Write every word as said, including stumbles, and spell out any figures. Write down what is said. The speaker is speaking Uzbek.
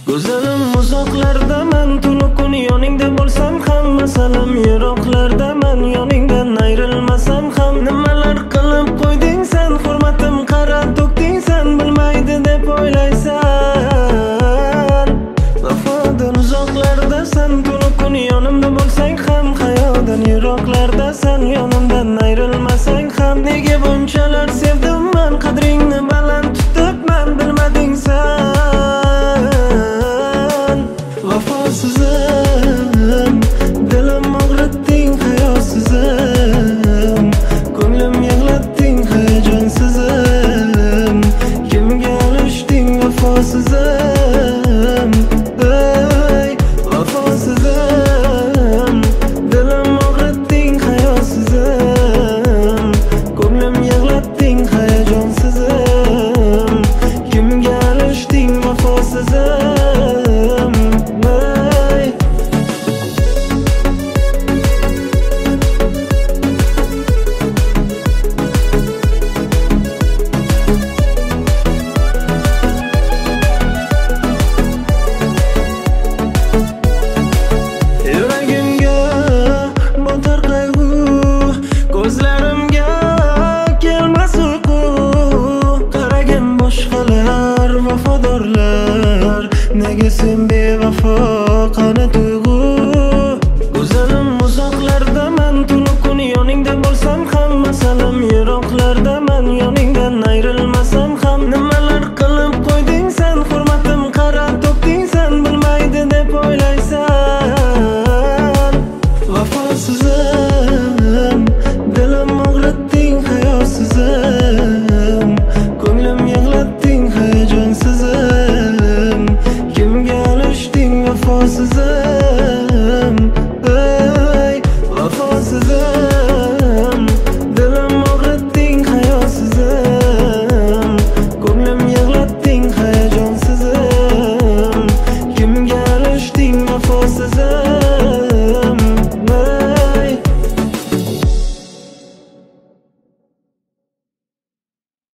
Go'zalim uzoqlardaman, to'liq kun yoningda bo'lsam ham, masalam yiroqlardaman, yoningdan ayrilmasam ham. Nimalar qilib qo'yding sen, hurmatim qara to'kding sen, bilmaydi deb o'ylaysan. Vafodan uzoqlardasan, to'liq kun yonimda bo'lsang ham, hayodan yiroqlardasan, yonimdan ayrilmasang ham. Nega bunchalar sevdim men, qadringni baland tutibman, bilmading sen. Vafosizim, dilim og'ritding hayosizim, ko'nglim yig'latding hayajonsizim, kimga olishding vafosizim, ey vafosizim, dilim og'ritding hayosizim, ko'nglim yig'latding hayajonsizim, kimga olishding vafosizim. Nega sen bevafo qani